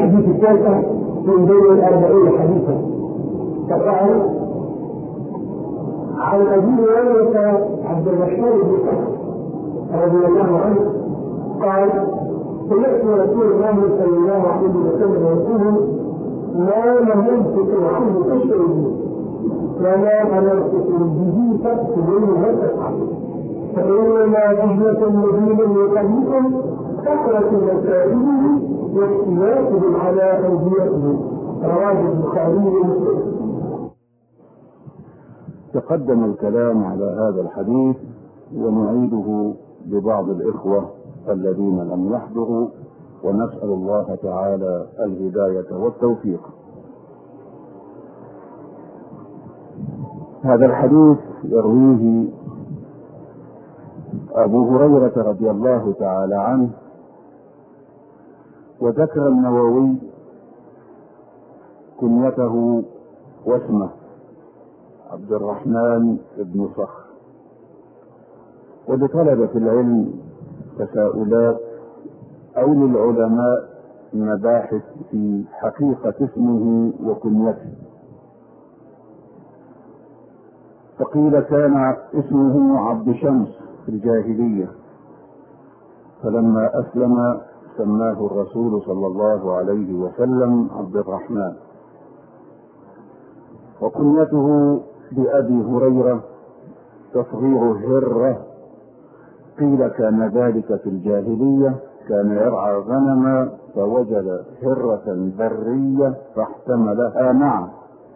الحديث التاسع من بين 40 حديثا. فقال عن أبي هريرة عبد الرحمن بن صخر رضي الله عنه قال سمعت رسول الله صلى الله عليه وسلم يقول ما نهيتكم عنه فاشربوا وما أمرتكم به فاقتلوه وتفعلوا فإنما رحمة الذين من قبلكم كثرة مسائلهم واختلافهم على أنبيائهم. رواه البخاري ومسلم. تقدم الكلام على هذا الحديث ونعيده لبعض الإخوة الذين لم يحضروا، ونسأل الله تعالى الهداية والتوفيق. هذا الحديث يرويه أبو هريرة رضي الله تعالى عنه، وذكر النووي كنيته واسمه عبد الرحمن بن صخر. ولطلبة العلم تساؤلات أو للعلماء مباحث في حقيقة اسمه وكنيته. فقيل كان اسمه عبد شمس في الجاهلية، فلما أسلم سماه الرسول صلى الله عليه وسلم عبد الرحمن. وكنيته بأبي هريرة تصغير هرة، قيل كان ذلك في الجاهلية، كان يرعى غنما فوجد هرة برية فاحتملها معه،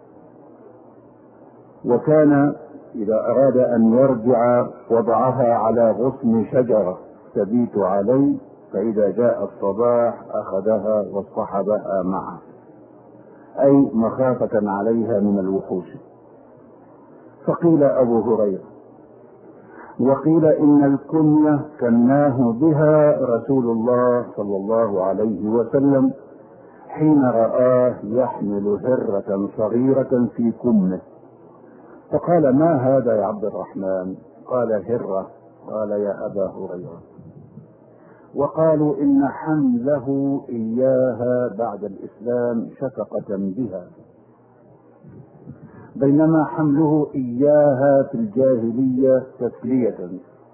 وكان إذا أراد أن يرجع وضعها على غصن شجرة تبيت عليه، فإذا جاء الصباح أخذها واصطحبها معه، أي مخافة عليها من الوحوش. فقيل أبو هريرة. وقيل إن الكنية كناه بها رسول الله صلى الله عليه وسلم حين رآه يحمل هرة صغيرة في كمه، فقال ما هذا يا عبد الرحمن؟ قال هرة. قال يا أبا هريرة. وقالوا إن حمله إياها بعد الإسلام شفقة بها، بينما حمله إياها في الجاهلية تسلية،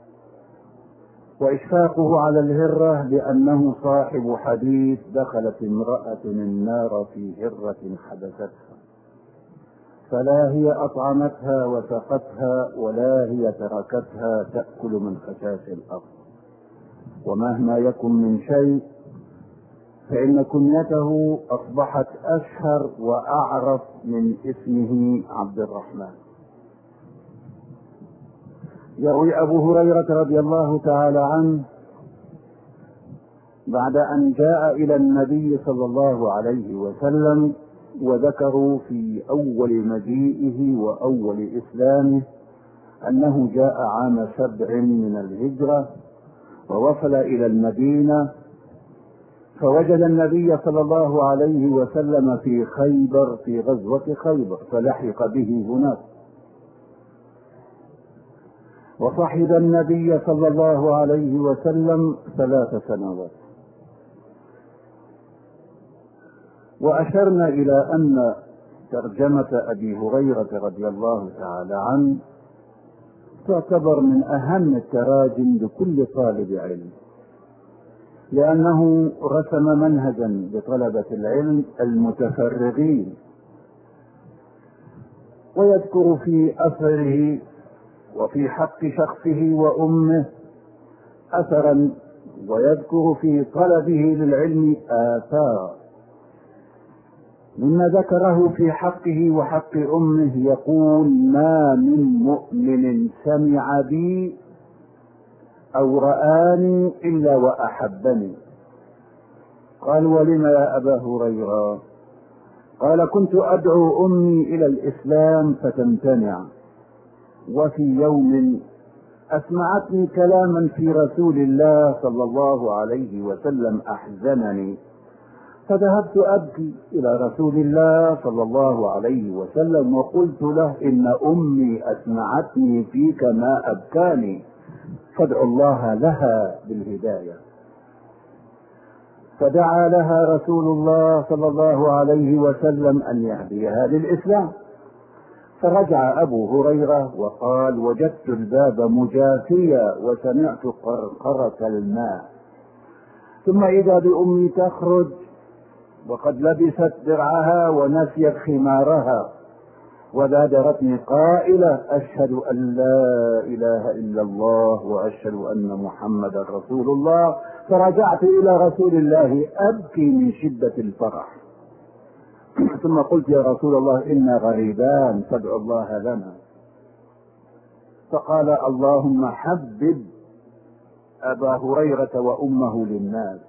وإشفاقه على الهرة لأنه صاحب حديث دخلت امرأة النار في هرة حبستها، فلا هي أطعمتها وسقتها ولا هي تركتها تأكل من خشاش الأرض. ومهما يكن من شيء فإن كنيته أصبحت أشهر وأعرف من اسمه عبد الرحمن. يروي أبو هريرة رضي الله تعالى عنه بعد أن جاء إلى النبي صلى الله عليه وسلم وذكروا في أول مجيئه وأول إسلامه أنه جاء عام 7 من الهجرة ووصل إلى المدينة، فوجد النبي صلى الله عليه وسلم في خيبر في غزوة خيبر، فلحق به هناك، وصحب النبي صلى الله عليه وسلم 3 سنوات. وأشرنا إلى أن ترجمة أبي هريرة رضي الله تعالى عنه تعتبر من أهم التراجم لكل طالب علم، لأنه رسم منهجا لطلبة العلم المتفرغين، ويذكر في أثره وفي حق شخصه وأمه أثرا، ويذكر في طلبه للعلم آثارا. مما ذكره في حقه وحق أمه يقول ما من مؤمن سمع بي أو رآني إلا وأحبني. قال ولم يا أبا هريرة؟ قال كنت أدعو أمي إلى الإسلام فتمتنع، وفي يوم أسمعتني كلاما في رسول الله صلى الله عليه وسلم أحزنني، فذهبت أبكي إلى رسول الله صلى الله عليه وسلم وقلت له إن أمي أسمعتني فيك ما أبكاني، فادعوا الله لها بالهداية. فدعا لها رسول الله صلى الله عليه وسلم أن يهديها للإسلام. فرجع أبو هريرة وقال: وجدت الباب مجافيا وسمعت قرقرة الماء، ثم إذا بأمي تخرج وقد لبست درعها ونسيت خمارها، وبادرتني قائلة: أشهد أن لا إله إلا الله وأشهد أن محمدا رسول الله. فرجعت إلى رسول الله أبكي من شدة الفرح، ثم قلت: يا رسول الله إنا غريبان فادع الله لنا. فقال: اللهم حبب أبا هريرة وأمه للناس.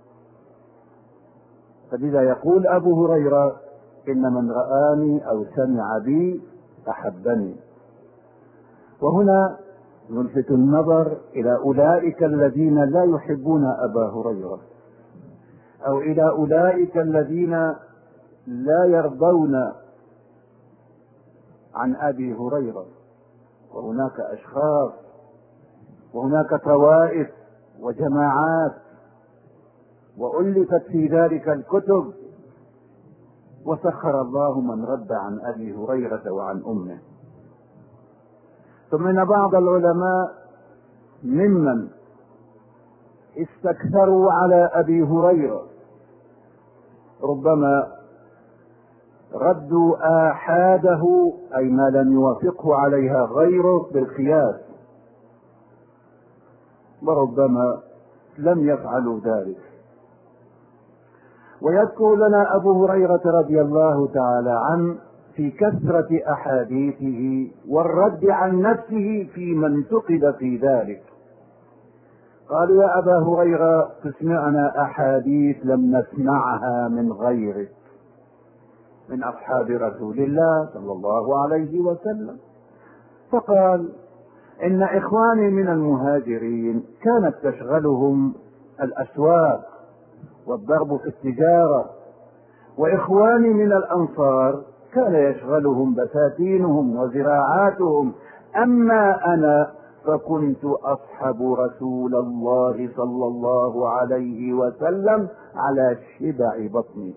فلذا يقول أبو هريرة: إن من رآني أو سمع بي أحبني. وهنا نلفت النظر إلى أولئك الذين لا يحبون أبا هريرة، أو إلى أولئك الذين لا يرضون عن أبي هريرة. وهناك أشخاص وهناك طوائف وجماعات، وألفت في ذلك الكتب، وسخر الله من رد عن أبي هريرة وعن أمه. ثم إن بعض العلماء ممن استكثروا على أبي هريرة ربما ردوا آحاده، أي ما لم يوافقه عليها غيره، بالقياس، وربما لم يفعلوا ذلك. ويذكر لنا أبو هريرة رضي الله تعالى عنه في كثرة أحاديثه والرد عن نفسه فيما انتقد في ذلك. قالوا: يا أبا هريرة تسمعنا أحاديث لم نسمعها من غيرك من أصحاب رسول الله صلى الله عليه وسلم. فقال: إن إخواني من المهاجرين كانت تشغلهم الأسواق والضرب في التجارة، وإخواني من الأنصار كان يشغلهم بساتينهم وزراعاتهم، أما أنا فكنت أصحب رسول الله صلى الله عليه وسلم على شبع بطني.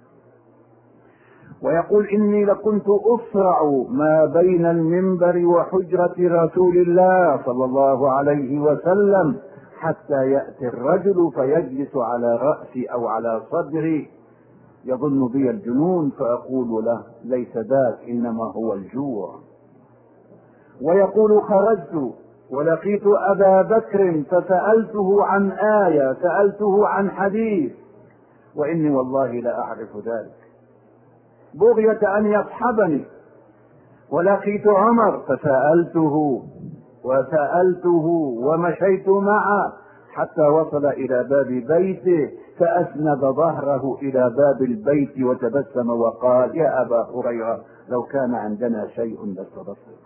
ويقول: إني لكنت أسرع ما بين المنبر وحجرة رسول الله صلى الله عليه وسلم حتى يأتي الرجل فيجلس على رأسي أو على صدري يظن بي الجنون، فأقول له: ليس ذاك، إنما هو الجوع. ويقول: خرجت ولقيت أبا بكر فسألته عن آية، سألته عن حديث، وإني والله لا أعرف ذلك، بغية أن يصحبني. ولقيت عمر فسألته ومشيت معه حتى وصل إلى باب بيته، فأسند ظهره إلى باب البيت وتبسم وقال: يا أبا هريرة لو كان عندنا شيء لاستبصر.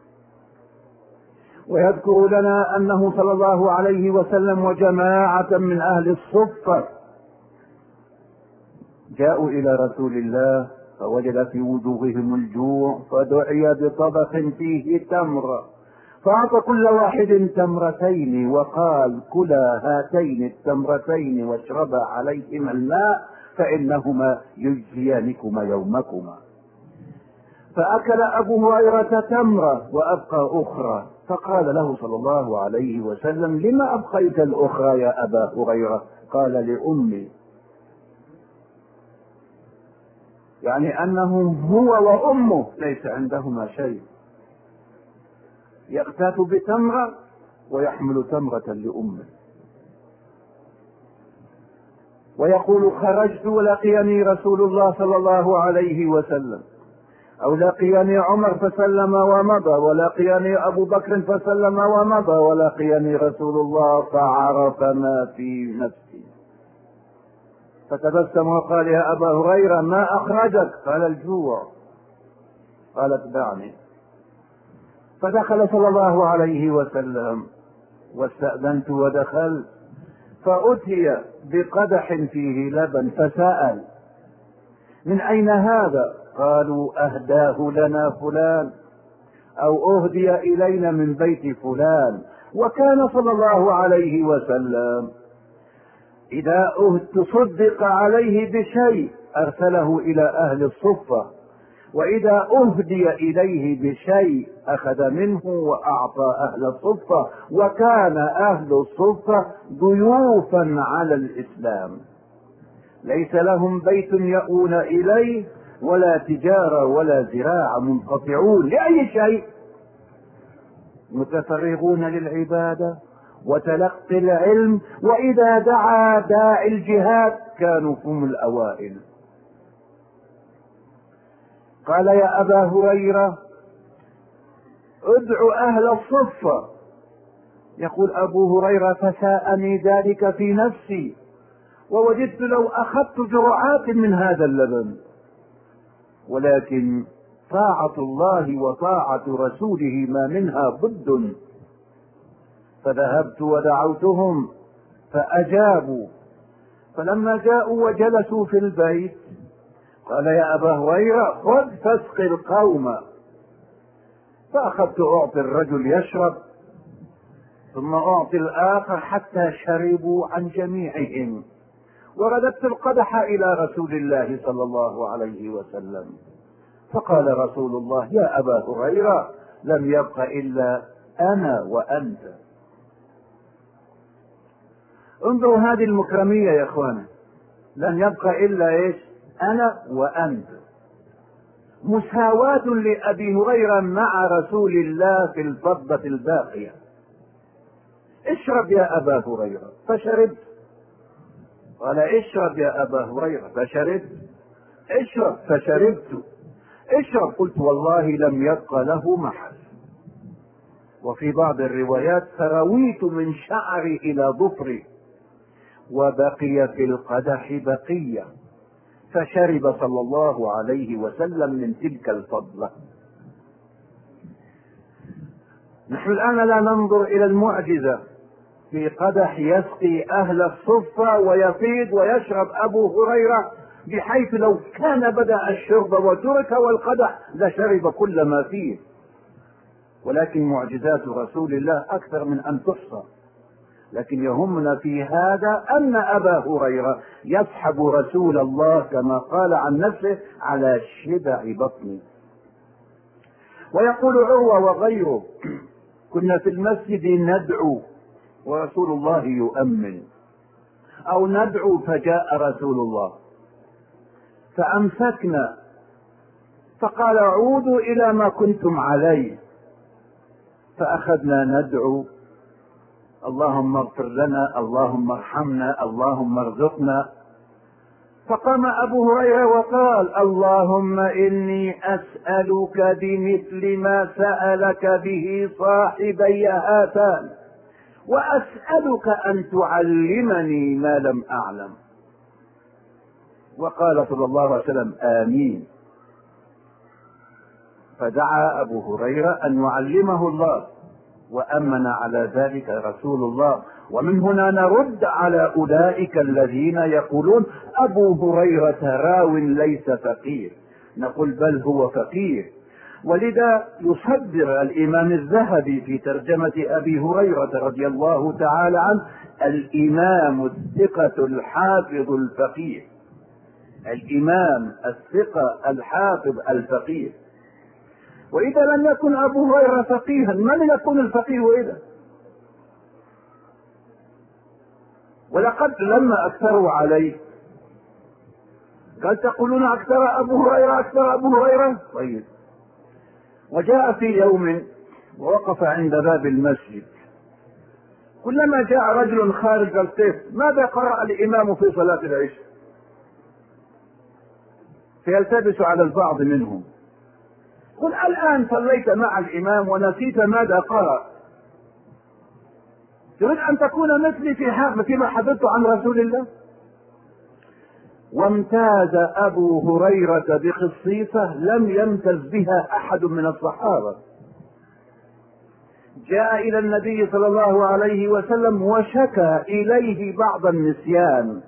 ويذكر لنا أنه صلى الله عليه وسلم وجماعة من أهل الصفة جاءوا إلى رسول الله فوجد في وجوههم الجوع، فدعي بطبق فيه تمر، فأعطى كل واحد تمرتين وقال: كلا هاتين التمرتين واشربا عليهما الماء فإنهما يجزيانكما يومكما. فأكل أبو هريرة تمرة وأبقى أخرى، فقال له صلى الله عليه وسلم: لما أبقيت الأخرى يا أبا هريرة؟ قال: لأمي، يعني أنه هو وأمه ليس عندهما شيء، يقتات بتمرة ويحمل تمرة لأمه. ويقول: خرجت ولقيني رسول الله صلى الله عليه وسلم، أو لقيني عمر فسلم ومضى، ولقيني أبو بكر فسلم ومضى، ولقيني رسول الله فعرف ما في نفسي، فتبسم وقال: يا أبا هريرة ما أخرجك؟ قال: الجوع. قال: اتبعني. فدخل صلى الله عليه وسلم واستأذنت ودخلت، فأتي بقدح فيه لبن، فسأل: من أين هذا؟ قالوا: أهداه لنا فلان، أو أهدي إلينا من بيت فلان. وكان صلى الله عليه وسلم إذا تصدق عليه بشيء أرسله إلى أهل الصفة، وإذا أهدي إليه بشيء أخذ منه وأعطى أهل الصفة، وكان أهل الصفة ضيوفا على الإسلام، ليس لهم بيت يأوون إليه ولا تجارة ولا زراعة، منقطعون لأي شيء، متفرغون للعبادة وتلقي العلم، وإذا دعا داعي الجهاد كانوا هم الأوائل. قال يا أبا هريرة ادع أهل الصفة. يقول أبو هريرة فساءني ذلك في نفسي، ووجدت لو أخذت جرعات من هذا اللبن، ولكن طاعة الله وطاعة رسوله ما منها ضد. فذهبت ودعوتهم فأجابوا، فلما جاءوا وجلسوا في البيت قال يا أبا هريرة خذ فاسق القوم. فأخذت أعطي الرجل يشرب، ثم أعطي الآخر حتى شربوا عن جميعهم، ورددت القدح إلى رسول الله صلى الله عليه وسلم، فقال رسول الله يا أبا هريرة لم يبق إلا أنا وأنت. انظروا هذه المكرمية يا اخوانا، لن يبق الا ايش؟ انا وانت. مساواة لابي هريرة مع رسول الله في الفضة الباقية. اشرب يا ابا هريرة، فشربت. قال اشرب يا ابا هريرة، فشربت. اشرب، فشربت. اشرب، قلت والله لم يبق له محل. وفي بعض الروايات فرويت من شعري الى ظفري وبقي في القدح بقية، فشرب صلى الله عليه وسلم من تلك الفضلة. نحن الآن لا ننظر إلى المعجزة في قدح يسقي أهل الصفة ويفيض ويشرب أبو هريرة، بحيث لو كان بدأ الشرب وترك والقدح لشرب كل ما فيه. ولكن معجزات رسول الله أكثر من أن تحصى، لكن يهمنا في هذا أن أبا هريرة يسحب رسول الله كما قال عن نفسه على شبع بطنه. ويقول عروة وغيره كنا في المسجد ندعو ورسول الله يؤمن، أو ندعو فجاء رسول الله فأمسكنا فقال عودوا إلى ما كنتم عليه، فأخذنا ندعو اللهم اغفر لنا، اللهم ارحمنا، اللهم ارزقنا. فقام أبو هريرة وقال اللهم إني أسألك بمثل ما سألك به صاحبي هاتان، وأسألك أن تعلمني ما لم أعلم. وقال صلى الله عليه وسلم آمين. فدعا أبو هريرة أن يعلمه الله، وأمن على ذلك رسول الله. ومن هنا نرد على أولئك الذين يقولون أبو هريرة راو ليس فقير، نقول بل هو فقير. ولذا يصدر الإمام الذهبي في ترجمة أبي هريرة رضي الله تعالى عنه الإمام الثقة الحافظ الفقيه، الإمام الثقة الحافظ الفقيه. وإذا لم يكن أبو هريرة فقيها من يكون الفقيه إذا؟ ولقد لما أكثروا عليه قال تقولون أكثر أبو هريرة، أكثر أبو هريرة. طيب، وجاء في يوم ووقف عند باب المسجد، كلما جاء رجل خارج السيف ماذا قرأ الإمام في صلاة العشاء؟ فيلتبس على البعض منهم، قل الآن صليت مع الإمام ونسيت ماذا قرأ، تريد أن تكون مثلي فيما حدثت عن رسول الله؟ وامتاز أبو هريرة بخصيصة لم يمتز بها أحد من الصحابة. جاء إلى النبي صلى الله عليه وسلم وشكى إليه بعض النسيان.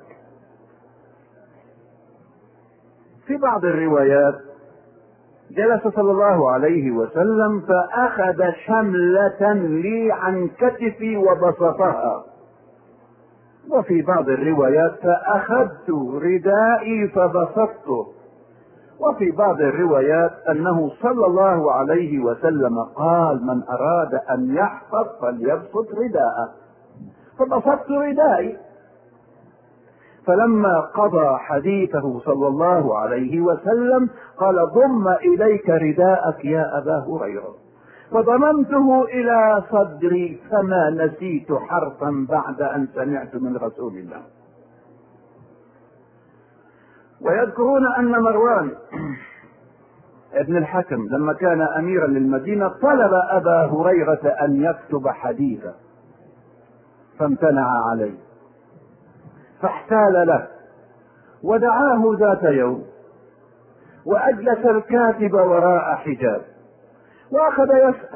في بعض الروايات جلس صلى الله عليه وسلم فأخذ شملة لي عن كتفي وبسطها، وفي بعض الروايات فأخذت ردائي فبسطته، وفي بعض الروايات أنه صلى الله عليه وسلم قال من أراد أن يحفظ فليبسط رداءه، فبسطت ردائي. فلما قضى حديثه صلى الله عليه وسلم قال ضم إليك رداءك يا أبا هريرة، فضممته إلى صدري فما نسيت حرفا بعد أن سمعت من رسول الله. ويذكرون أن مروان ابن الحكم لما كان أميرا للمدينة طلب أبا هريرة أن يكتب حديثا فامتنع عليه، فاحتال له ودعاه ذات يوم وأجلس الكاتب وراء حجاب وأخذ يسأل،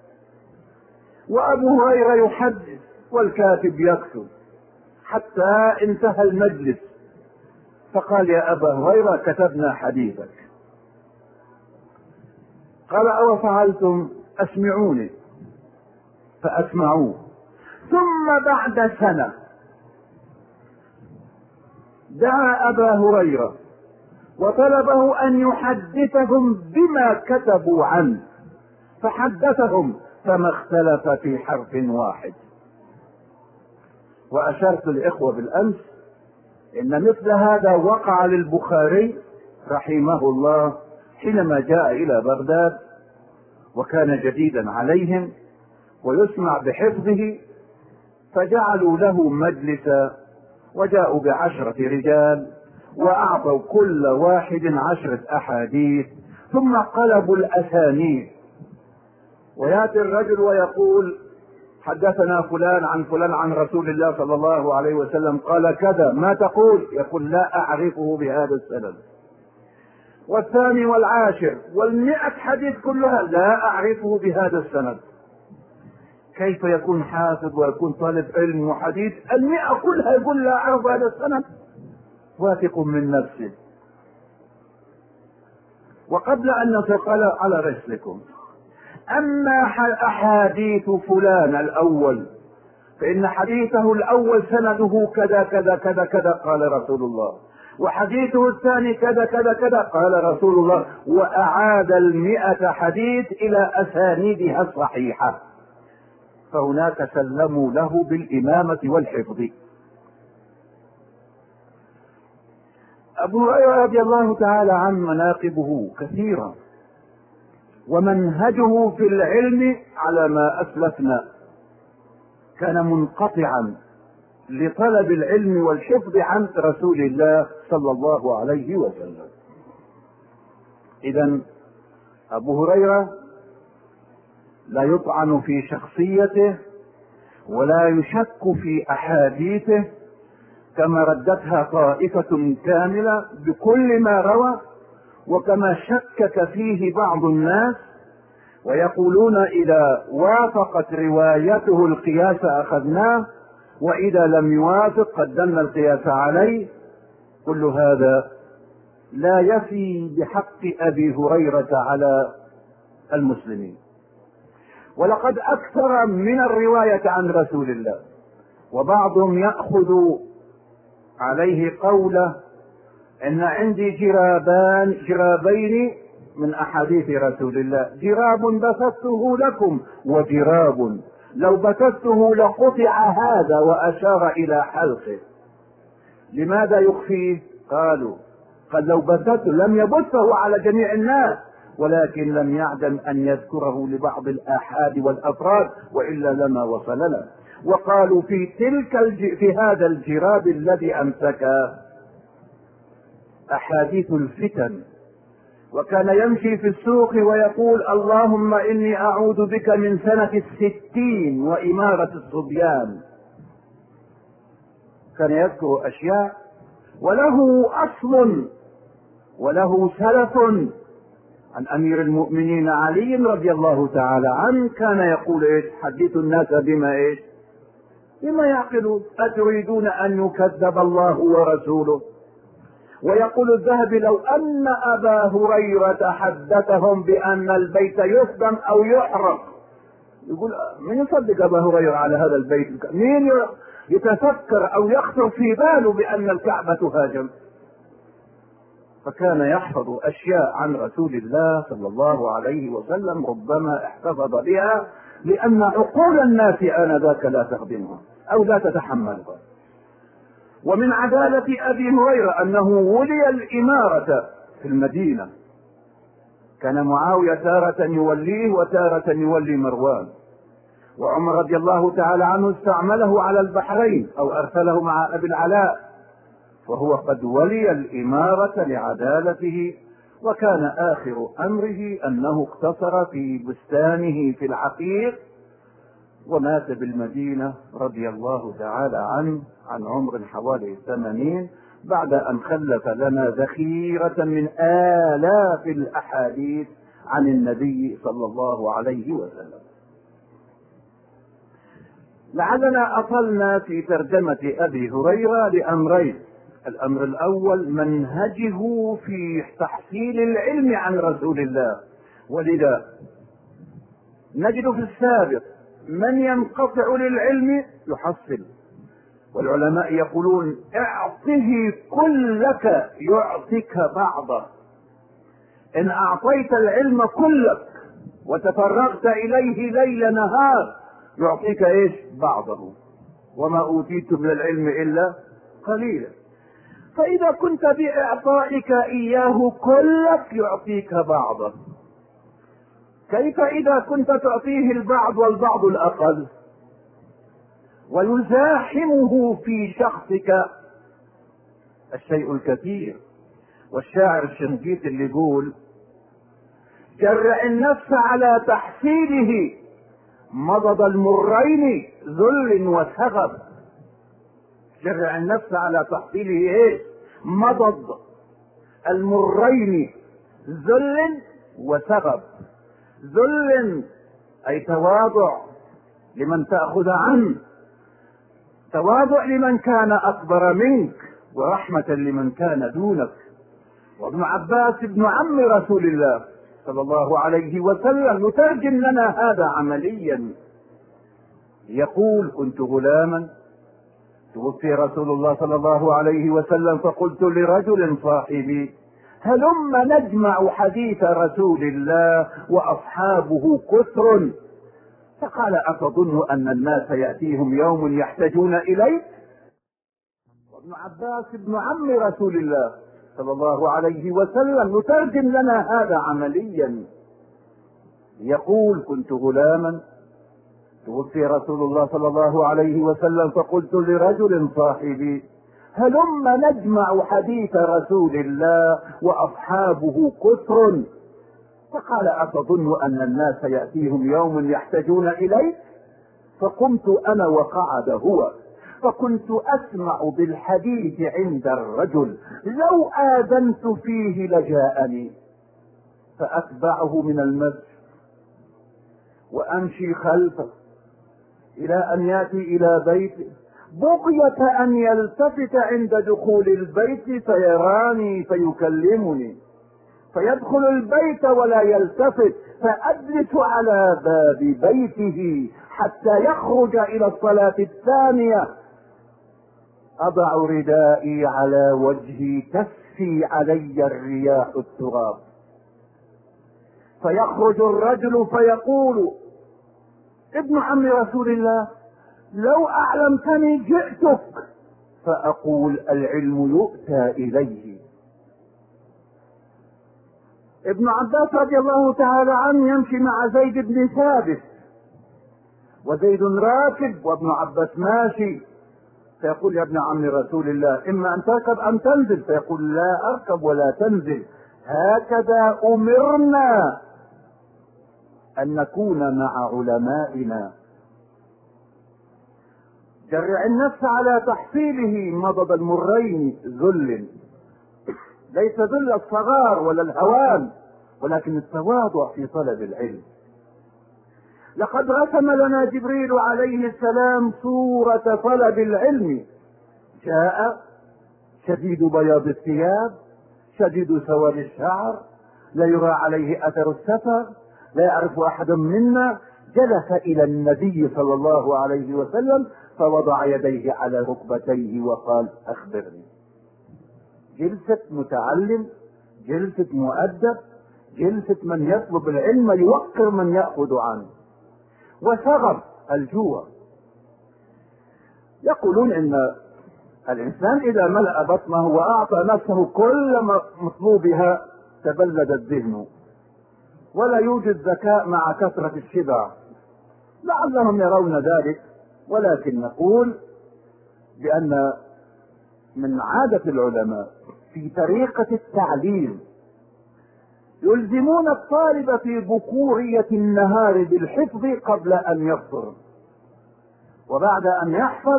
وأبو هريرة يحدث والكاتب يكتب حتى انتهى المجلس، فقال يا أبا هريرة كتبنا حديثك. قال أو فعلتم؟ أسمعوني، فأسمعوه. ثم بعد سنة دعا أبا هريرة وطلبه أن يحدثهم بما كتبوا عنه، فحدثهم فما اختلف في حرف واحد. وأشرت الإخوة بالأمس إن مثل هذا وقع للبخاري رحمه الله حينما جاء إلى بغداد وكان جديدا عليهم ويسمع بحفظه، فجعلوا له مجلسا وجاءوا ب10 رجال وأعطوا كل واحد 10 أحاديث، ثم قلبوا الأسانيد، ويأتي الرجل ويقول حدثنا فلان عن فلان عن رسول الله صلى الله عليه وسلم قال كذا، ما تقول؟ يقول لا أعرفه بهذا السند. والثاني والعاشر وال100 حديث كلها لا أعرفه بهذا السند. كيف يكون حافظ ويكون طالب علم وحديث 100 كلها يقول لا أعرف هذا السند؟ واثق من نفسه. وقبل أن ننتقل على رسلكم، أما أحاديث فلان الأول فإن حديثه الأول سنده كذا كذا كذا كذا قال رسول الله، وحديثه الثاني كذا كذا كذا قال رسول الله، وأعاد 100 حديث إلى أسانيدها الصحيحة، فهناك سلموا له بالإمامة والحفظ. أبو هريرة رضي الله تعالى عنه مناقبه كثيرة، ومنهجه في العلم على ما أسلفنا كان منقطعا لطلب العلم والحفظ عن رسول الله صلى الله عليه وسلم. إذن أبو هريرة لا يطعن في شخصيته ولا يشك في أحاديثه كما ردتها طائفة كاملة بكل ما روى، وكما شكك فيه بعض الناس ويقولون إذا وافقت روايته القياس أخذناه وإذا لم يوافق قدمنا القياس عليه. كل هذا لا يفي بحق أبي هريرة على المسلمين. ولقد أكثر من الرواية عن رسول الله، وبعضهم يأخذ عليه قوله إن عندي جرابين من أحاديث رسول الله، جراب بثثته لكم وجراب لو بثثته لقطع هذا، وأشار إلى حلقه. لماذا يخفيه؟ قالوا قد لو بثثته لم يبثه على جميع الناس، ولكن لم يعدم أن يذكره لبعض الآحاد والأفراد وإلا لما وصل له. وقالوا في هذا الجراب الذي أمسك أحاديث الفتن، وكان يمشي في السوق ويقول اللهم إني أعوذ بك من سنة 60 وإمارة الصبيان. كان يذكر أشياء وله أصل وله سلف عن أمير المؤمنين علي رضي الله تعالى عنه، كان يقول إيش؟ حدثوا الناس بما إيش؟ بما يعقلون. أتريدون أن يكذب الله ورسوله؟ ويقول الذهبي لو أن أبا هريرة حدثهم بأن البيت يهدم أو يحرق، يقول من يصدق أبا هريرة على هذا البيت؟ مين يتفكر أو يخطر في باله بأن الكعبة تهاجم. فكان يحفظ أشياء عن رسول الله صلى الله عليه وسلم ربما احتفظ بها لأن عقول الناس آنذاك لا تخدمها أو لا تتحملها. ومن عدالة أبي هريرة أنه ولي الإمارة في المدينة، كان معاوية تارة يوليه وتارة يولي مروان، وعمر رضي الله تعالى عنه استعمله على البحرين أو أرسله مع أبي العلاء، وهو قد ولي الإمارة لعدالته. وكان آخر أمره أنه اقتصر في بستانه في العقيق ومات بالمدينة رضي الله تعالى عنه عن عمر حوالي 80 بعد أن خلف لنا ذخيرة من آلاف الأحاديث عن النبي صلى الله عليه وسلم. لعلنا أطلنا في ترجمة أبي هريرة لأمرين: الأمر الأول منهجه في تحصيل العلم عن رسول الله، ولذا نجد في السابق من ينقطع للعلم يحصل، والعلماء يقولون اعطه كلك يعطيك بعضه. إن أعطيت العلم كلك وتفرغت إليه ليل نهار يعطيك ايش؟ بعضه. وما أوتيت من العلم إلا قليلا. فإذا كنت بإعطائك إياه كلك يعطيك بعضه، كيف إذا كنت تعطيه البعض والبعض الأقل ويزاحمه في شخصك الشيء الكثير؟ والشاعر الشنقيطي اللي يقول: جرع النفس على تحصيله مضض المرين ذل وسغب. جرع النفس على تحصيله ايه؟ مضض المرين ذل وسغب. ذل اي تواضع لمن تأخذ عنه، تواضع لمن كان اكبر منك، ورحمة لمن كان دونك. وابن عباس ابن عم رسول الله صلى الله عليه وسلم يترجم لنا هذا عمليا، يقول: كنت غلاما توفي رسول الله صلى الله عليه وسلم فقلت لرجل صاحبي: هلم نجمع حديث رسول الله وأصحابه كثر. فقال: أتظن أن الناس يأتيهم يوم يحتاجون إليك؟ وابن عباس ابن عم رسول الله صلى الله عليه وسلم يترجم لنا هذا عمليا، يقول: كنت غلاما توفي رسول الله صلى الله عليه وسلم فقلت لرجل صاحبي: هلم نجمع حديث رسول الله وأصحابه كثر. فقال: أتظن أن الناس يأتيهم يوم يحتاجون إليك؟ فقمت أنا وقعد هو، فكنت أسمع بالحديث عند الرجل، لو آذنت فيه لجاءني، فأتبعه من المسجد وأمشي خلفه إلى أن يأتي إلى بيته، بغية أن يلتفت عند دخول البيت فيراني فيكلمني، فيدخل البيت ولا يلتفت، فأجلس على باب بيته حتى يخرج إلى الصلاة الثانية، أضع ردائي على وجهي تسفي علي الرياح التراب، فيخرج الرجل فيقول: ابن عم رسول الله لو أعلمتني جئتك. فأقول: العلم يؤتى إليه. ابن عباس رضي الله تعالى عنه يمشي مع زيد بن ثابت، وزيد راكب وابن عباس ماشي، فيقول: يا ابن عم رسول الله إما أن تركب أم تنزل. فيقول: لا أركب ولا تنزل، هكذا أمرنا أن نكون مع علمائنا. جرع النفس على تحصيله مضض المرين ذل، ليس ذل الصغار ولا الهوان، ولكن التواضع في طلب العلم. لقد رسم لنا جبريل عليه السلام صورة طلب العلم: جاء شديد بياض الثياب شديد سواد الشعر، لا يرى عليه أثر السفر، لا يعرف أحد منا، جلس إلى النبي صلى الله عليه وسلم فوضع يديه على ركبتيه وقال أخبرني. جلسة متعلم، جلسة مؤدب، جلسة من يطلب العلم يوقر من يأخذ عنه. وشغب الجوع. يقولون إن الإنسان إذا ملأ بطنه وأعطى نفسه كل مطلوبها تبلد الذهن، ولا يوجد ذكاء مع كثرة الشبع. لعلهم يرون ذلك، ولكن نقول بأن من عادة العلماء في طريقة التعليم يلزمون الطالب في بكورية النهار بالحفظ قبل أن يفطر، وبعد أن يحفظ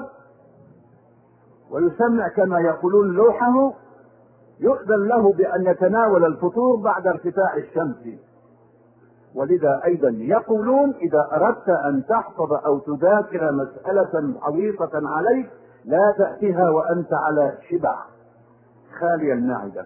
ويسمع كما يقولون لوحه يؤذن له بأن يتناول الفطور بعد ارتفاع الشمس. ولذا أيضا يقولون إذا أردت أن تحفظ أو تذاكر مسألة عويصة عليك لا تأتيها وأنت على شبع خالي المعدة.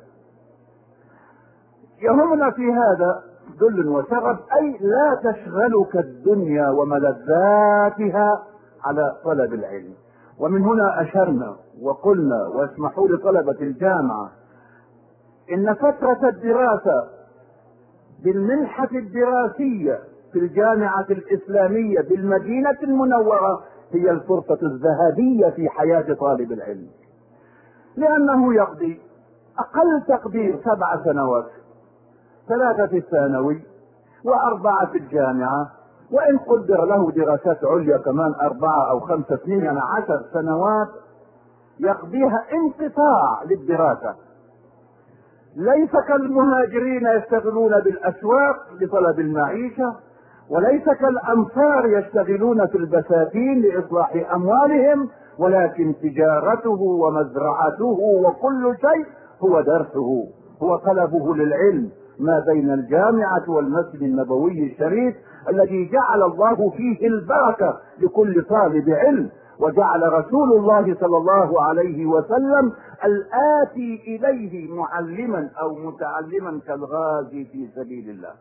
يهمنا في هذا ذل وشغب، أي لا تشغلك الدنيا وملذاتها على طلب العلم. ومن هنا أشرنا وقلنا، واسمحوا لطلبة الجامعة، إن فترة الدراسة بالمنحة الدراسية في الجامعة الإسلامية بالمدينة المنورة هي الفرصة الذهبية في حياة طالب العلم، لأنه يقضي أقل تقدير 7 سنوات، 3 في الثانوي و4 في الجامعة، وإن قدر له دراسات عليا كمان 4 أو 5 سنين، يعني 10 سنوات يقضيها انقطاع للدراسة. ليس كالمهاجرين يشتغلون بالأسواق لطلب المعيشة، وليس كالأنصار يشتغلون في البساتين لإصلاح أموالهم، ولكن تجارته ومزرعته وكل شيء هو درسه، هو طلبه للعلم ما بين الجامعة والمسجد النبوي الشريف الذي جعل الله فيه البركة لكل طالب علم، وجعل رسول الله صلى الله عليه وسلم الآتي إليه معلما أو متعلما كالغازي في سبيل الله.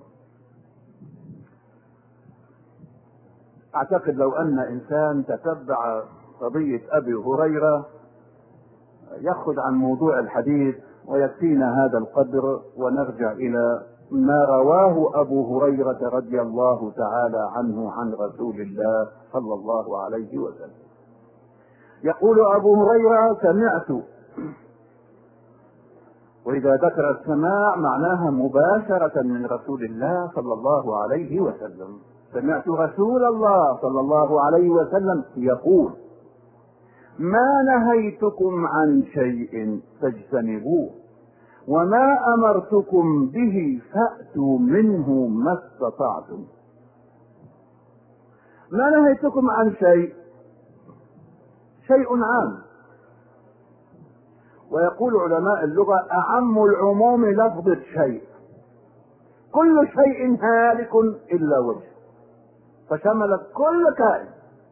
أعتقد لو أن إنسان تتبع قضية أبي هريرة يأخذ عن موضوع الحديث، ويكفينا هذا القدر ونرجع إلى ما رواه أبو هريرة رضي الله تعالى عنه عن رسول الله صلى الله عليه وسلم. يقول أبو هريرة: سمعت، وإذا ذكر السماع معناها مباشرة من رسول الله صلى الله عليه وسلم. سمعت رسول الله صلى الله عليه وسلم يقول: ما نهيتكم عن شيء فاجتنبوه، وما أمرتكم به فأتوا منه ما استطعتم. ما نهيتكم عن شيء، شيء عام، ويقول علماء اللغة: أعم العموم لفظ شيء، كل شيء هالك إلا وجه، فشملت كل كائن.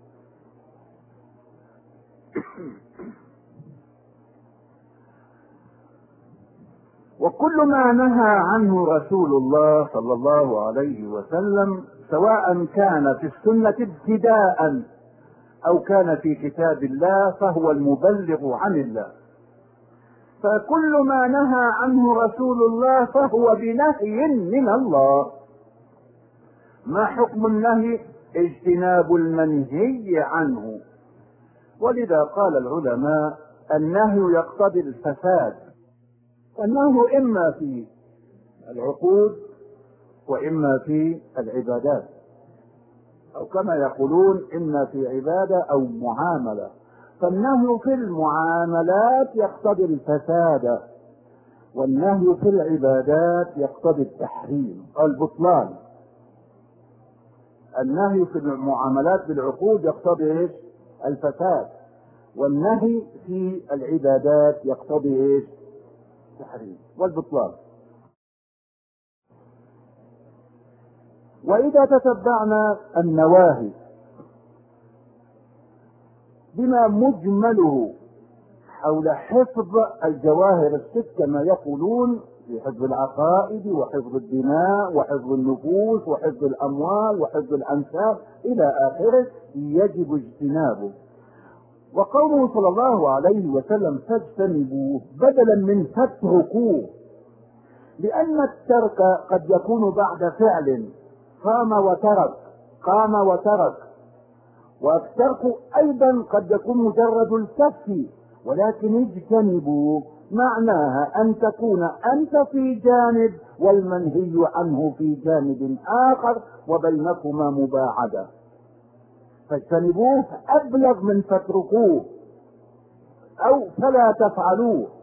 وكل ما نهى عنه رسول الله صلى الله عليه وسلم سواء كان في السنة ابتداء أو كان في كتاب الله فهو المبلغ عن الله. فكل ما نهى عنه رسول الله فهو بنهي من الله. ما حكم النهي؟ اجتناب المنهي عنه. ولذا قال العلماء: النهي يقتضي الفساد، أنه إما في العقود وإما في العبادات، أو كما يقولون إما في عبادة أو معاملة. فالنهي في المعاملات يقتضي الفساد، والنهي في العبادات يقتضي التحريم أو البطلان. النهي في المعاملات بالعقود يقتضي إيش؟ الفساد، والنهي في العبادات يقتضي إيش؟ التحريم والبطلان. وإذا تتبعنا النواهي بما مجمله حول حفظ الجواهر الست كما يقولون، في حفظ العقائد وحفظ الدماء وحفظ النفوس وحفظ الأموال وحفظ الأنساب إلى آخره، يجب اجتنابه. وقوله صلى الله عليه وسلم فاجتنبوه بدلا من فاتركوه، لأن الترك قد يكون بعد فعل، قام وترك، والترك أيضا قد يكون مجرد الكف، ولكن اجتنبوه معناها أن تكون أنت في جانب والمنهي عنه في جانب آخر وبينكما مباعدة. فاجتنبوه أبلغ من فاتركوه أو فلا تفعلوه.